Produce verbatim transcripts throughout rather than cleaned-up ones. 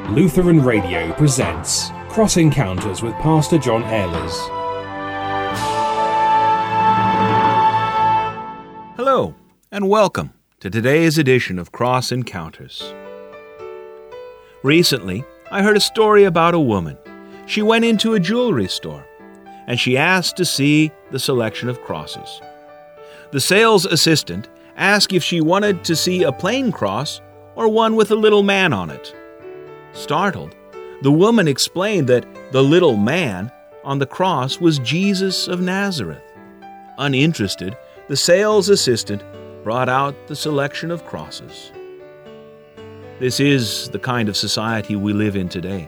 Lutheran Radio presents Cross Encounters with Pastor John Ehlers. Hello, and welcome to today's edition of Cross Encounters. Recently, I heard a story about a woman. She went into a jewelry store, and she asked to see the selection of crosses. The sales assistant asked if she wanted to see a plain cross or one with a little man on it. Startled, the woman explained that the little man on the cross was Jesus of Nazareth. Uninterested, the sales assistant brought out the selection of crosses. This is the kind of society we live in today.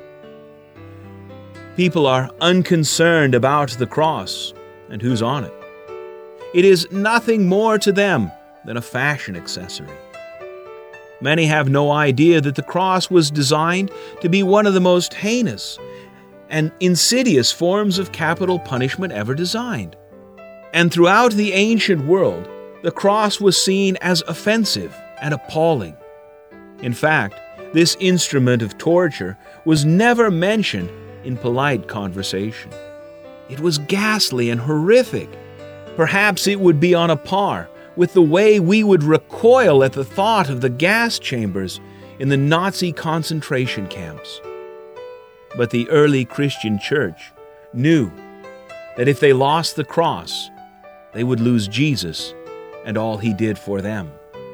People are unconcerned about the cross and who's on it. It is nothing more to them than a fashion accessory. Many have no idea that the cross was designed to be one of the most heinous and insidious forms of capital punishment ever designed. And throughout the ancient world, the cross was seen as offensive and appalling. In fact, this instrument of torture was never mentioned in polite conversation. It was ghastly and horrific. Perhaps it would be on a par with the way we would recoil at the thought of the gas chambers in the Nazi concentration camps. But the early Christian church knew that if they lost the cross, they would lose Jesus and all he did for them.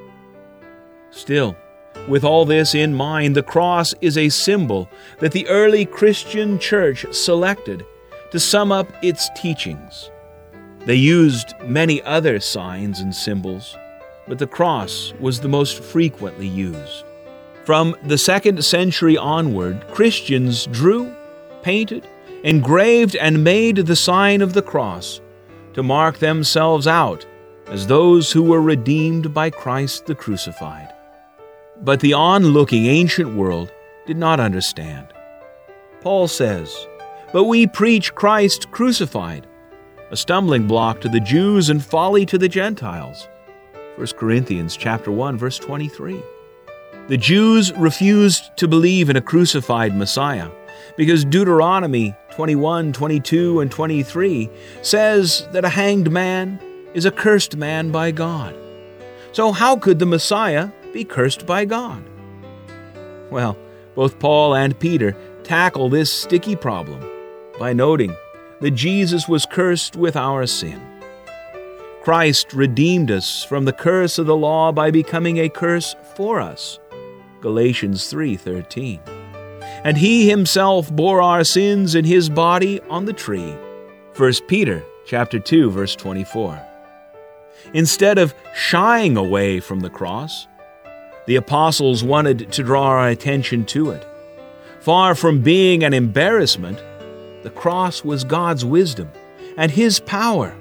Still, with all this in mind, the cross is a symbol that the early Christian church selected to sum up its teachings. They used many other signs and symbols, but the cross was the most frequently used. From the second century onward, Christians drew, painted, engraved, and made the sign of the cross to mark themselves out as those who were redeemed by Christ the crucified. But the onlooking ancient world did not understand. Paul says, "But we preach Christ crucified, a stumbling block to the Jews and folly to the Gentiles." First Corinthians chapter one, verse twenty-three. The Jews refused to believe in a crucified Messiah because Deuteronomy twenty-one, twenty-two, and twenty-three says that a hanged man is a cursed man by God. So how could the Messiah be cursed by God? Well, both Paul and Peter tackle this sticky problem by noting that Jesus was cursed with our sin. Christ redeemed us from the curse of the law by becoming a curse for us. Galatians three thirteen. And he himself bore our sins in his body on the tree. First Peter chapter two, verse twenty-four. Instead of shying away from the cross, the apostles wanted to draw our attention to it. Far from being an embarrassment, the cross was God's wisdom and his power.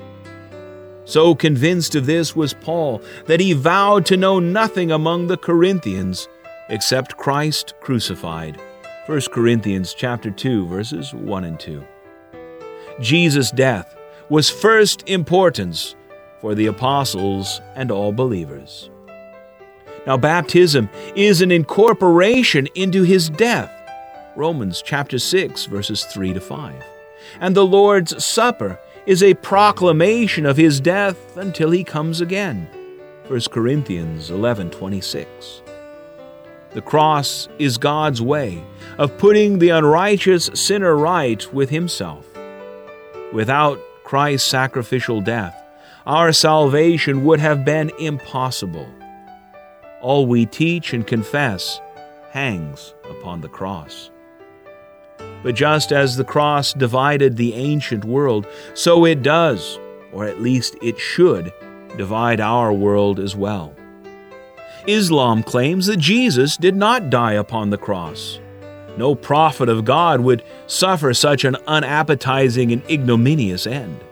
So convinced of this was Paul that he vowed to know nothing among the Corinthians except Christ crucified. First Corinthians chapter two, verses one and two. Jesus' death was first importance for the apostles and all believers. Now, baptism is an incorporation into his death. Romans chapter six, verses three to five. And the Lord's Supper is a proclamation of his death until he comes again. First Corinthians eleven twenty-six. The cross is God's way of putting the unrighteous sinner right with himself. Without Christ's sacrificial death, our salvation would have been impossible. All we teach and confess hangs upon the cross. But just as the cross divided the ancient world, so it does, or at least it should, divide our world as well. Islam claims that Jesus did not die upon the cross. No prophet of God would suffer such an unappetizing and ignominious end.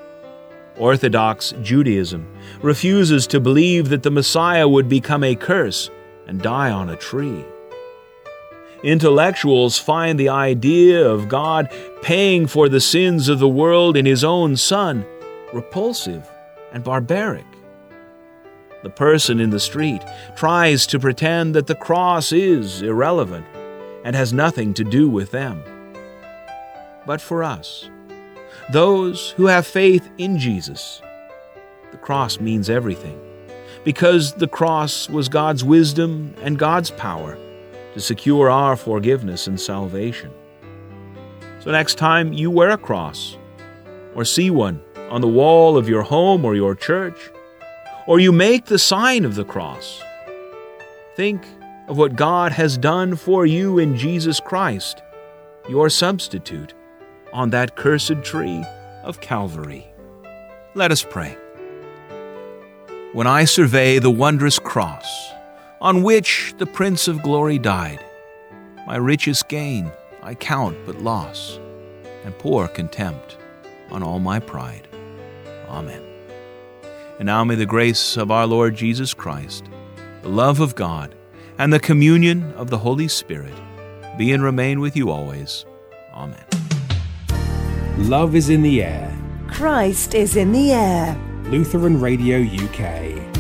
Orthodox Judaism refuses to believe that the Messiah would become a curse and die on a tree. Intellectuals find the idea of God paying for the sins of the world in his own Son repulsive and barbaric. The person in the street tries to pretend that the cross is irrelevant and has nothing to do with them. But for us, those who have faith in Jesus, the cross means everything, because the cross was God's wisdom and God's power to secure our forgiveness and salvation. So next time you wear a cross, or see one on the wall of your home or your church, or you make the sign of the cross, think of what God has done for you in Jesus Christ, your substitute, on that cursed tree of Calvary. Let us pray. When I survey the wondrous cross on which the Prince of Glory died, my richest gain I count but loss, and pour contempt on all my pride. Amen. And now may the grace of our Lord Jesus Christ, the love of God, and the communion of the Holy Spirit be and remain with you always. Amen. Love is in the air. Christ is in the air. Lutheran Radio U K.